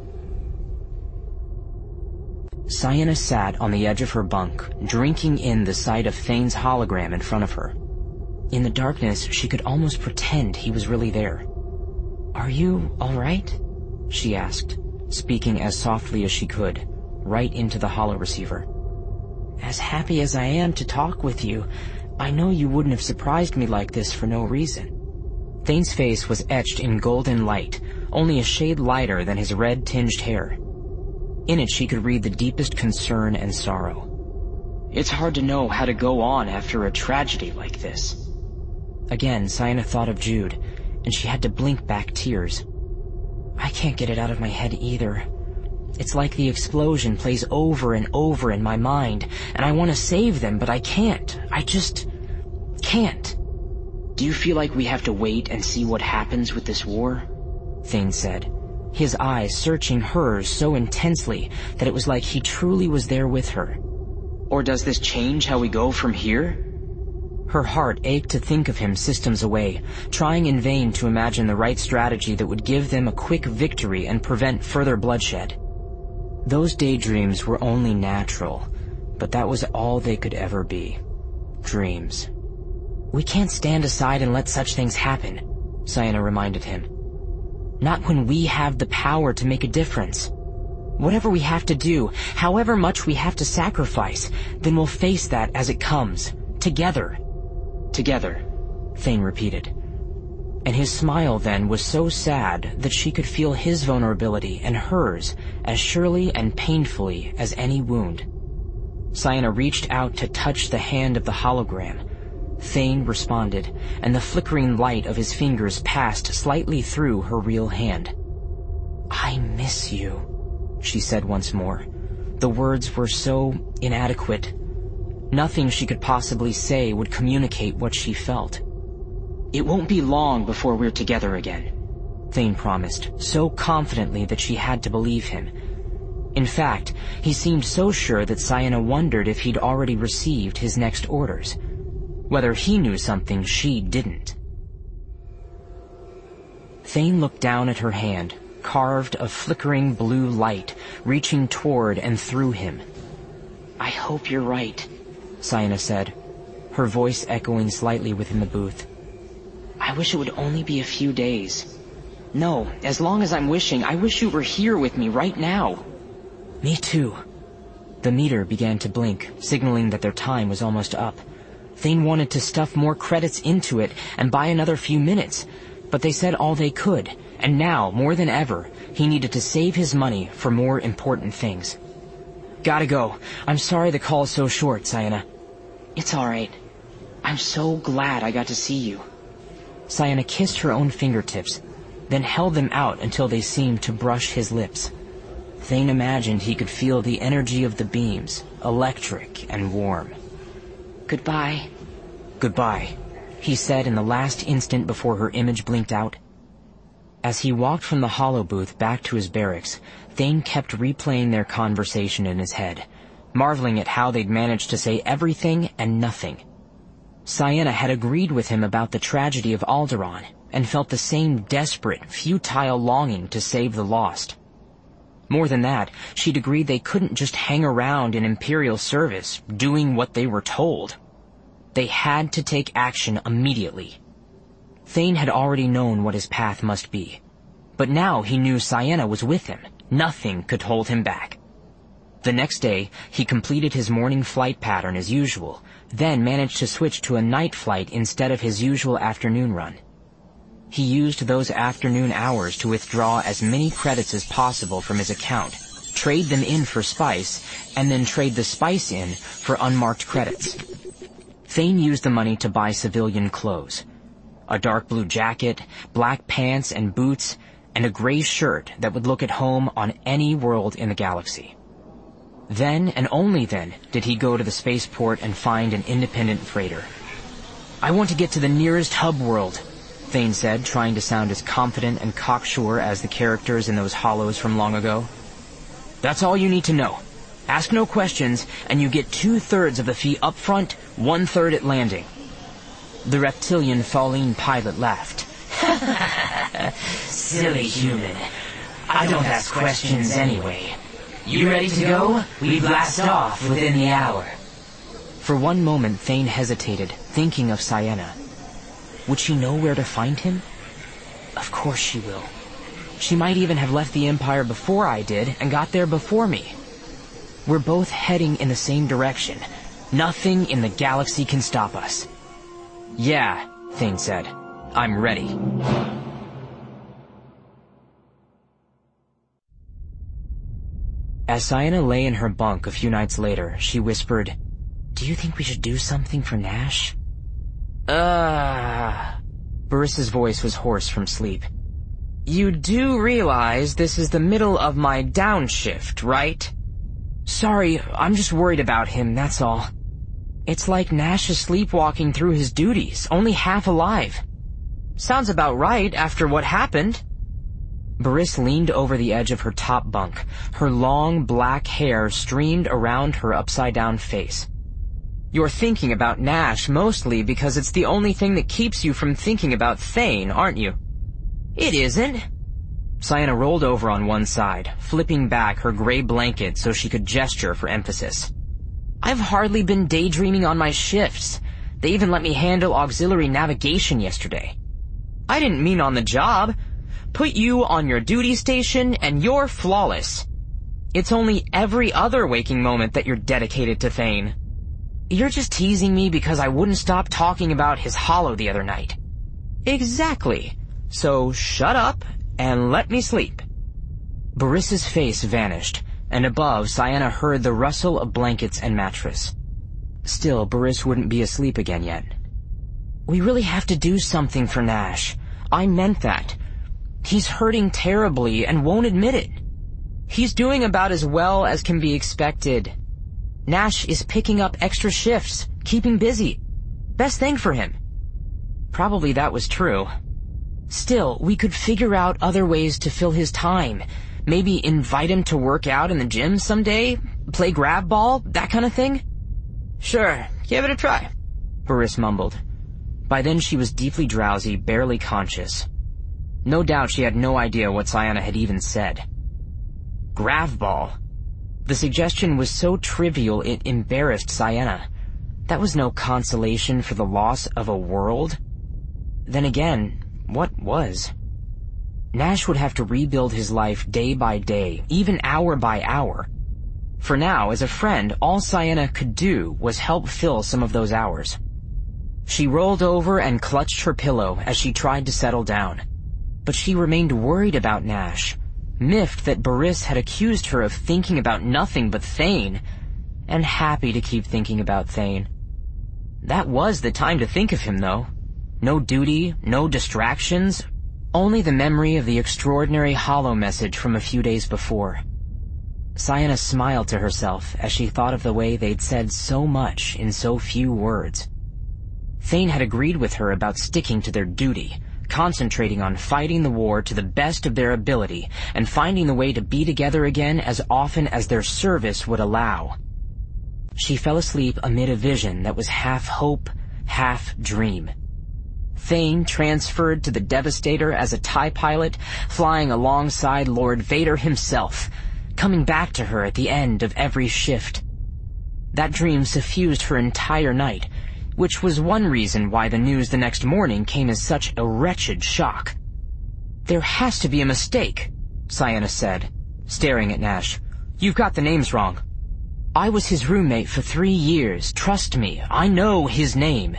Cyana sat on the edge of her bunk, drinking in the sight of Thane's hologram in front of her. In the darkness, she could almost pretend he was really there. "Are you all right?" she asked, speaking as softly as she could, right into the holo receiver. "As happy as I am to talk with you, I know you wouldn't have surprised me like this for no reason." Thane's face was etched in golden light, only a shade lighter than his red-tinged hair. In it she could read the deepest concern and sorrow. "It's hard to know how to go on after a tragedy like this." Again, Cyana thought of Jude, and she had to blink back tears. "I can't get it out of my head either. It's like the explosion plays over and over in my mind, and I want to save them, but I can't. I just can't." "Do you feel like we have to wait and see what happens with this war?" Thane said, his eyes searching hers so intensely that it was like he truly was there with her. "Or does this change how we go from here?" Her heart ached to think of him systems away, trying in vain to imagine the right strategy that would give them a quick victory and prevent further bloodshed. Those daydreams were only natural, but that was all they could ever be. Dreams. "We can't stand aside and let such things happen," Cyana reminded him. "Not when we have the power to make a difference. Whatever we have to do, however much we have to sacrifice, then we'll face that as it comes. Together." "Together," Thane repeated. And his smile then was so sad that she could feel his vulnerability and hers as surely and painfully as any wound. Cyana reached out to touch the hand of the hologram. Thane responded, and the flickering light of his fingers passed slightly through her real hand. "I miss you," she said once more. The words were so inadequate. Nothing she could possibly say would communicate what she felt. "It won't be long before we're together again," Thane promised, so confidently that she had to believe him. In fact, he seemed so sure that Cyana wondered if he'd already received his next orders. Whether he knew something she didn't. Thane looked down at her hand, carved of flickering blue light, reaching toward and through him. I hope you're right, Sayana said, her voice echoing slightly within the booth. I wish it would only be a few days. No, as long as I'm wishing, I wish you were here with me right now. Me too. The meter began to blink, signaling that their time was almost up. Thane wanted to stuff more credits into it and buy another few minutes, but they said all they could, and now, more than ever, he needed to save his money for more important things. Gotta go. I'm sorry the call's so short, Sayana. It's alright. I'm so glad I got to see you. Sayana kissed her own fingertips, then held them out until they seemed to brush his lips. Thane imagined he could feel the energy of the beams, electric and warm. Goodbye. Goodbye, he said in the last instant before her image blinked out. As he walked from the hollow booth back to his barracks, Thane kept replaying their conversation in his head, marveling at how they'd managed to say everything and nothing. Sayana had agreed with him about the tragedy of Alderaan, and felt the same desperate, futile longing to save the lost. More than that, she'd agreed they couldn't just hang around in Imperial service, doing what they were told. They had to take action immediately. Thane had already known what his path must be, but now he knew Sayana was with him. Nothing could hold him back. The next day, he completed his morning flight pattern as usual, then managed to switch to a night flight instead of his usual afternoon run. He used those afternoon hours to withdraw as many credits as possible from his account, trade them in for spice, and then trade the spice in for unmarked credits. Thane used the money to buy civilian clothes. A dark blue jacket, black pants and boots, and a gray shirt that would look at home on any world in the galaxy. Then, and only then, did he go to the spaceport and find an independent freighter. I want to get to the nearest hub world, Thane said, trying to sound as confident and cocksure as the characters in those hollows from long ago. That's all you need to know. Ask no questions, and you get two-thirds of the fee up front, one-third at landing. The reptilian Falleen pilot laughed. Silly human. I don't ask questions anyway. You ready to go? We blast off within the hour. For one moment, Thane hesitated, thinking of Sayana. Would she know where to find him? Of course she will. She might even have left the Empire before I did and got there before me. We're both heading in the same direction. Nothing in the galaxy can stop us. Yeah, Thane said. I'm ready. As Sayana lay in her bunk a few nights later, she whispered, Do you think we should do something for Nash? Uh... Barris's voice was hoarse from sleep. You do realize this is the middle of my downshift, right? Sorry, I'm just worried about him, that's all. It's like Nash is sleepwalking through his duties, only half alive. Sounds about right after what happened. Barris leaned over the edge of her top bunk. Her long, black hair streamed around her upside-down face. You're thinking about Nash mostly because it's the only thing that keeps you from thinking about Thane, aren't you? It isn't. Sayana rolled over on one side, flipping back her gray blanket so she could gesture for emphasis. I've hardly been daydreaming on my shifts. They even let me handle auxiliary navigation yesterday. I didn't mean on the job. Put you on your duty station and you're flawless. It's only every other waking moment that you're dedicated to Thane. You're just teasing me because I wouldn't stop talking about his hollow the other night. Exactly. So shut up and let me sleep. Barris's face vanished, and above Sayana heard the rustle of blankets and mattress. Still, Barris wouldn't be asleep again yet. We really have to do something for Nash. I meant that. He's hurting terribly and won't admit it. He's doing about as well as can be expected. Nash is picking up extra shifts, keeping busy. Best thing for him. Probably that was true. Still, we could figure out other ways to fill his time. Maybe invite him to work out in the gym someday, play grab ball, that kind of thing. Sure, give it a try, Barris mumbled. By then she was deeply drowsy, barely conscious. No doubt she had no idea what Sayana had even said. Gravball. The suggestion was so trivial it embarrassed Sayana. That was no consolation for the loss of a world. Then again, what was? Nash would have to rebuild his life day by day, even hour by hour. For now, as a friend, all Sayana could do was help fill some of those hours. She rolled over and clutched her pillow as she tried to settle down. But she remained worried about Nash, miffed that Baris had accused her of thinking about nothing but Thane, and happy to keep thinking about Thane. That was the time to think of him, though. No duty, no distractions, only the memory of the extraordinary holo message from a few days before. Sayana smiled to herself as she thought of the way they'd said so much in so few words. Thane had agreed with her about sticking to their duty, concentrating on fighting the war to the best of their ability and finding the way to be together again as often as their service would allow. She fell asleep amid a vision that was half hope, half dream. Thane transferred to the Devastator as a TIE pilot, flying alongside Lord Vader himself, coming back to her at the end of every shift. That dream suffused her entire night, which was one reason why the news the next morning came as such a wretched shock. "There has to be a mistake," Sayana said, staring at Nash. "You've got the names wrong. I was his roommate for three years. Trust me, I know his name."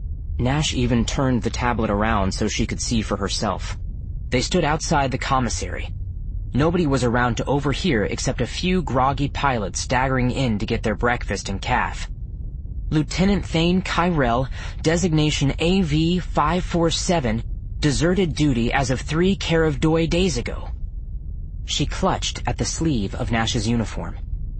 Nash even turned the tablet around so she could see for herself. They stood outside the commissary. Nobody was around to overhear except a few groggy pilots staggering in to get their breakfast and caff. Lieutenant Thane Kyrell, designation A V five four seven, deserted duty as of three Karavdoi days ago. She clutched at the sleeve of Nash's uniform.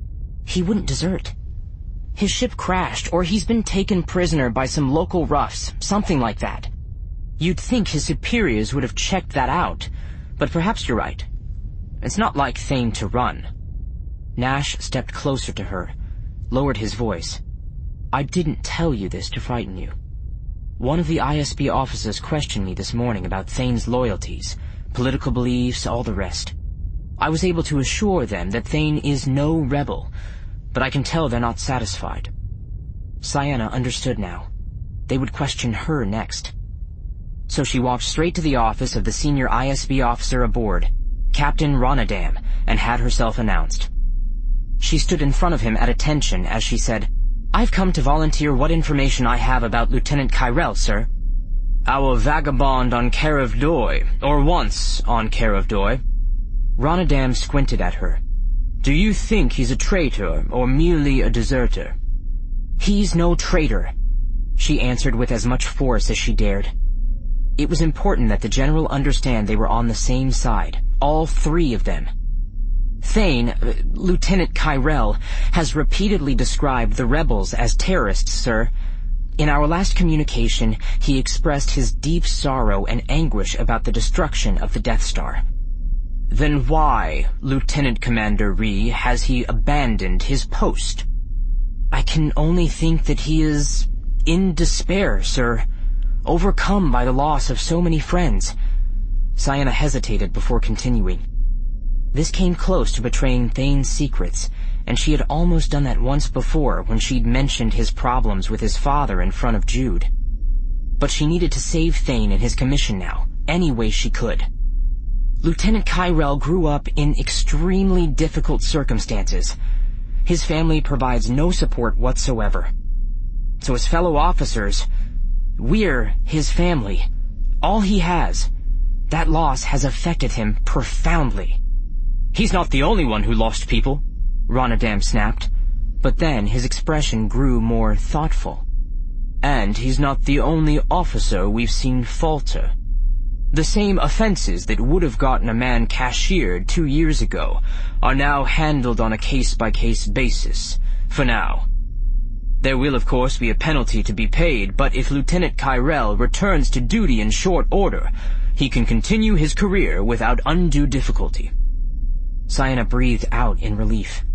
He wouldn't desert. His ship crashed, or he's been taken prisoner by some local roughs, something like that. You'd think his superiors would have checked that out, but perhaps you're right. It's not like Thane to run. Nash stepped closer to her, lowered his voice. "I didn't tell you this to frighten you. One of the I S B officers questioned me this morning about Thane's loyalties, political beliefs, all the rest. I was able to assure them that Thane is no rebel, but I can tell they're not satisfied." Sayana understood now. They would question her next. So she walked straight to the office of the senior I S B officer aboard, Captain Ronadam, and had herself announced. She stood in front of him at attention as she said, "I've come to volunteer what information I have about Lieutenant Kyrell, sir." "Our vagabond on Karavdoi, or once on Karavdoi." Ronadam squinted at her. "Do you think he's a traitor, or merely a deserter?" "He's no traitor," she answered with as much force as she dared. It was important that the general understand they were on the same side, all three of them. Thane, uh, Lieutenant Kyrell, has repeatedly described the rebels as terrorists, sir. In our last communication, he expressed his deep sorrow and anguish about the destruction of the Death Star. Then why, Lieutenant Commander Ree, has he abandoned his post? I can only think that he is in despair, sir, overcome by the loss of so many friends. Sayana hesitated before continuing. This came close to betraying Thane's secrets, and she had almost done that once before when she'd mentioned his problems with his father in front of Jude. But she needed to save Thane and his commission now, any way she could. Lieutenant Kyrell grew up in extremely difficult circumstances. His family provides no support whatsoever. So as fellow officers, we're his family. All he has. That loss has affected him profoundly. "He's not the only one who lost people," Ronadam snapped, but then his expression grew more thoughtful. "And he's not the only officer we've seen falter. The same offenses that would have gotten a man cashiered two years ago are now handled on a case-by-case basis, for now. There will of course be a penalty to be paid, but if Lieutenant Kyrell returns to duty in short order, he can continue his career without undue difficulty." Sayana breathed out in relief.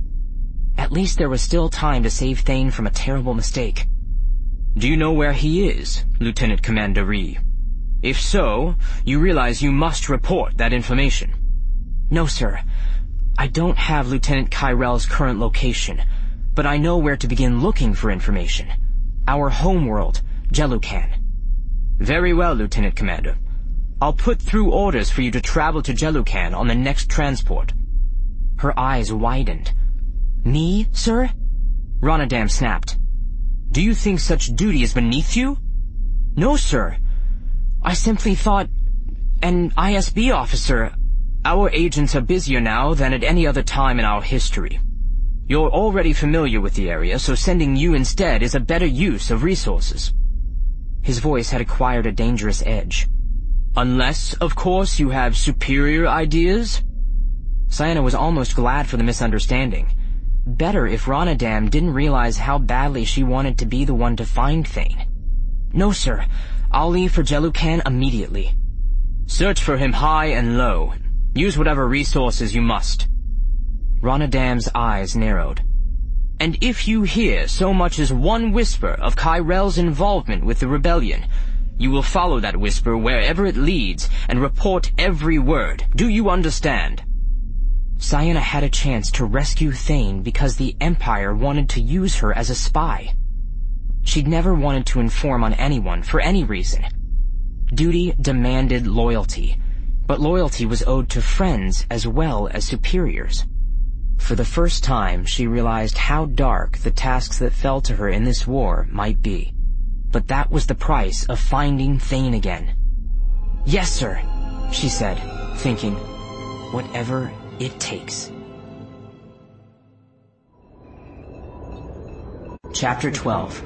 At least there was still time to save Thane from a terrible mistake. "Do you know where he is, Lieutenant Commander Ree?" If so, you realize you must report that information. No, sir. I don't have Lieutenant Kyrell's current location, but I know where to begin looking for information. Our homeworld, Jelucan. Very well, Lieutenant Commander. I'll put through orders for you to travel to Jelucan on the next transport. Her eyes widened. Me, sir? Ronadam snapped. Do you think such duty is beneath you? No, sir. I simply thought... an I S B officer... Our agents are busier now than at any other time in our history. You're already familiar with the area, so sending you instead is a better use of resources. His voice had acquired a dangerous edge. Unless, of course, you have superior ideas? Sienna was almost glad for the misunderstanding. Better if Ronadam didn't realize how badly she wanted to be the one to find Thane. No, sir. I'll leave for Jelucan immediately. Search for him high and low. Use whatever resources you must. Ronadam's eyes narrowed. And if you hear so much as one whisper of Kyrell's involvement with the rebellion, you will follow that whisper wherever it leads and report every word. Do you understand? Sienna had a chance to rescue Thane because the Empire wanted to use her as a spy. She'd never wanted to inform on anyone for any reason. Duty demanded loyalty, but loyalty was owed to friends as well as superiors. For the first time, she realized how dark the tasks that fell to her in this war might be. But that was the price of finding Thane again. Yes, sir, she said, thinking, whatever it takes. Chapter twelve.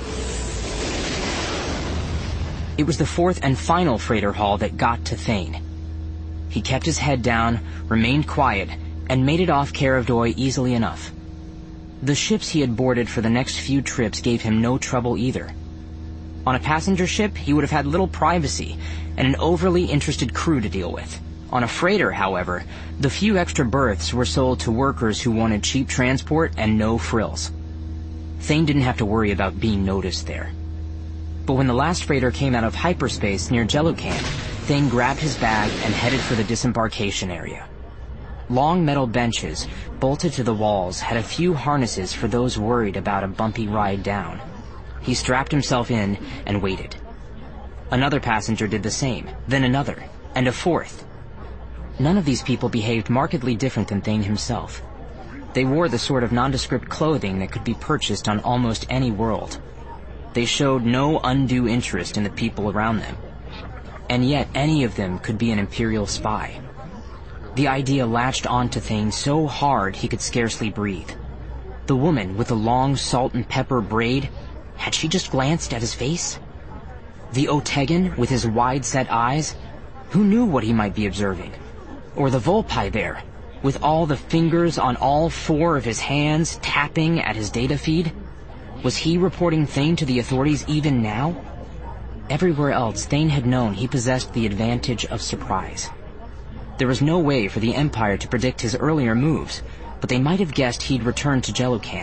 It was the fourth and final freighter haul that got to Thane. He kept his head down, remained quiet, and made it off Karavdoi easily enough. The ships he had boarded for the next few trips gave him no trouble either. On a passenger ship, he would have had little privacy and an overly interested crew to deal with. On a freighter, however, the few extra berths were sold to workers who wanted cheap transport and no frills. Thane didn't have to worry about being noticed there. But when the last freighter came out of hyperspace near Jelucan, Thane grabbed his bag and headed for the disembarkation area. Long metal benches, bolted to the walls, had a few harnesses for those worried about a bumpy ride down. He strapped himself in and waited. Another passenger did the same, then another, and a fourth. None of these people behaved markedly different than Thane himself. They wore the sort of nondescript clothing that could be purchased on almost any world. They showed no undue interest in the people around them. And yet any of them could be an Imperial spy. The idea latched onto Thane so hard he could scarcely breathe. The woman with the long salt and pepper braid, had she just glanced at his face? The Otegan with his wide-set eyes, who knew what he might be observing? Or the Volpi there, with all the fingers on all four of his hands tapping at his data feed? Was he reporting Thane to the authorities even now? Everywhere else, Thane had known he possessed the advantage of surprise. There was no way for the Empire to predict his earlier moves, but they might have guessed he'd returned to Jelucan.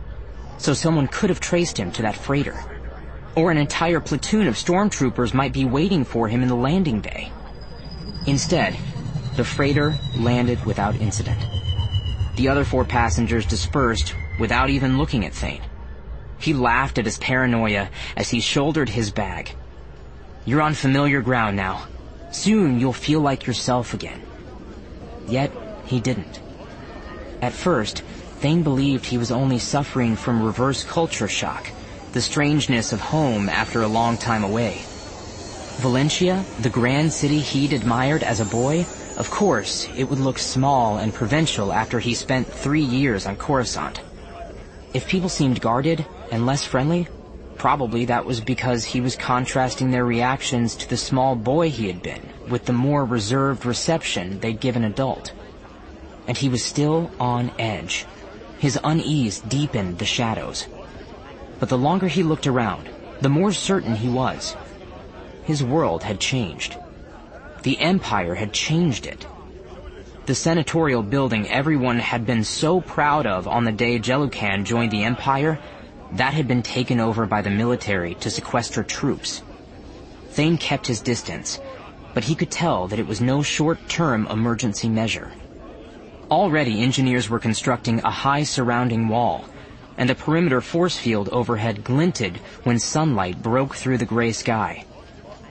So someone could have traced him to that freighter. Or an entire platoon of stormtroopers might be waiting for him in the landing bay. Instead, the freighter landed without incident. The other four passengers dispersed without even looking at Thane. He laughed at his paranoia as he shouldered his bag. You're on familiar ground now. Soon you'll feel like yourself again. Yet, he didn't. At first, Thane believed he was only suffering from reverse culture shock, the strangeness of home after a long time away. Valencia, the grand city he'd admired as a boy, of course, it would look small and provincial after he spent three years on Coruscant. If people seemed guarded and less friendly, probably that was because he was contrasting their reactions to the small boy he had been with the more reserved reception they'd give an adult. And he was still on edge. His unease deepened the shadows. But the longer he looked around, the more certain he was. His world had changed. The Empire had changed it. The senatorial building everyone had been so proud of on the day Jelucan joined the Empire, that had been taken over by the military to sequester troops. Thane kept his distance, but he could tell that it was no short-term emergency measure. Already, engineers were constructing a high surrounding wall, and the perimeter force field overhead glinted when sunlight broke through the gray sky.